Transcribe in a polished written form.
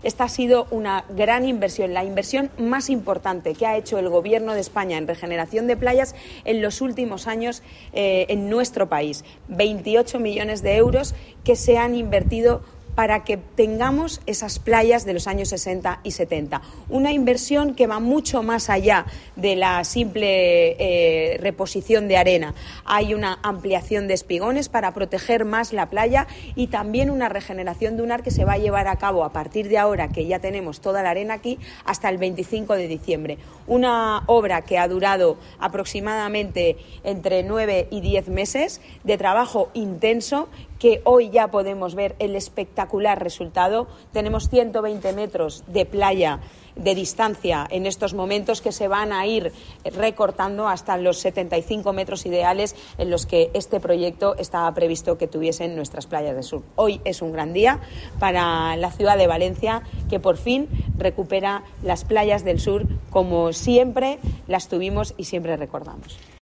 Esta ha sido una gran inversión, la inversión más importante que ha hecho el Gobierno de España en regeneración de playas en los últimos años en nuestro país. 28 millones de euros que se han invertido para que tengamos esas playas de los años 60 y 70. Una inversión que va mucho más allá de la simple reposición de arena. Hay una ampliación de espigones para proteger más la playa y también una regeneración dunar que se va a llevar a cabo a partir de ahora, que ya tenemos toda la arena aquí, hasta el 25 de diciembre. Una obra que ha durado aproximadamente entre 9 y 10 meses de trabajo intenso, que hoy ya podemos ver el espectacular resultado. Tenemos 120 metros de playa de distancia en estos momentos que se van a ir recortando hasta los 75 metros ideales en los que este proyecto estaba previsto que tuviesen nuestras playas del sur. Hoy es un gran día para la ciudad de Valencia, que por fin recupera las playas del sur como siempre las tuvimos y siempre recordamos.